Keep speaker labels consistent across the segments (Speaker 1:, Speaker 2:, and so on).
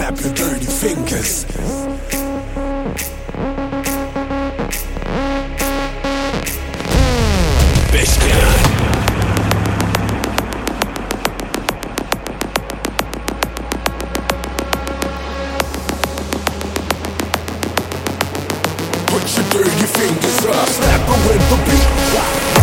Speaker 1: Snap your dirty fingers. Beshkan. Put your dirty fingers up. Snap it with the beat drop.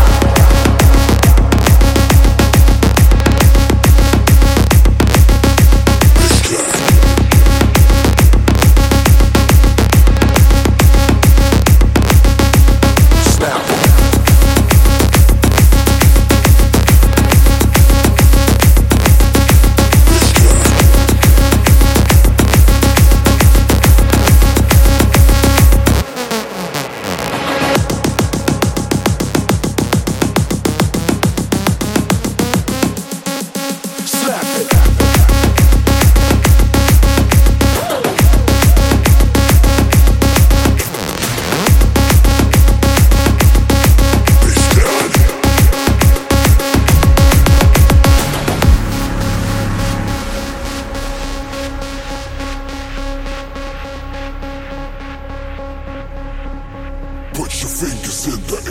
Speaker 1: Put your fingers in the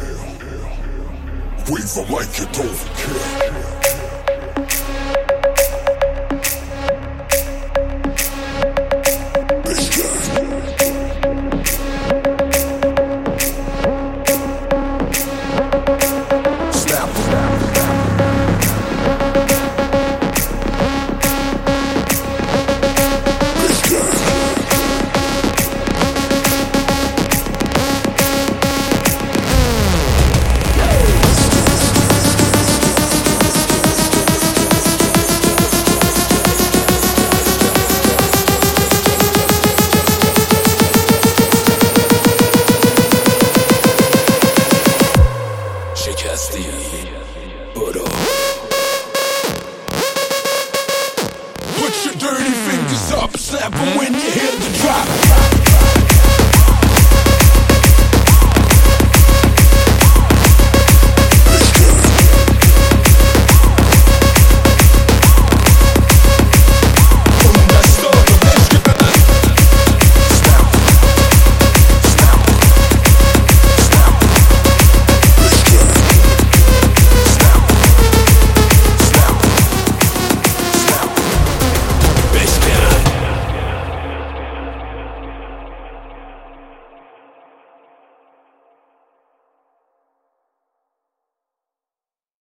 Speaker 1: air. Wave them like you don't care. Put your dirty fingers up, snap them when you hear the drop.